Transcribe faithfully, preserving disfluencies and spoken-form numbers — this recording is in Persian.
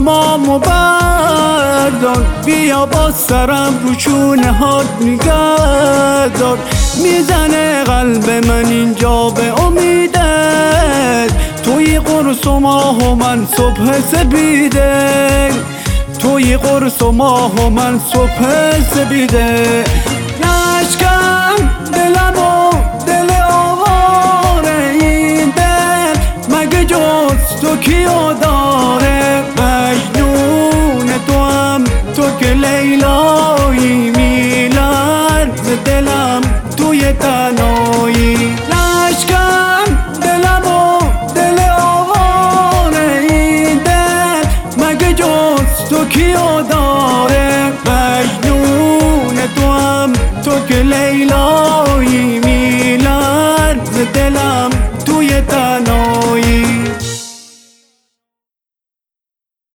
غمامو بردار، بیا با سرم رو شونه هات نگهدار. میزنه قلب من اینجا به امیدت، توی قرص و ماه و من صبح سپیده، توی قرص و ماه و من صبح سپیده. نشکن دلم و دل آواره، این دل مگه جز تو کیو داره؟ مجنون تو هم تو که لیلایی، میلرز دلم توی تنهایی. نشکن دلم و دل آواره، این دل مگه جز تو کیو داره؟ مجنون تو هم تو که لیلایی، میلرز دلم توی تنهایی.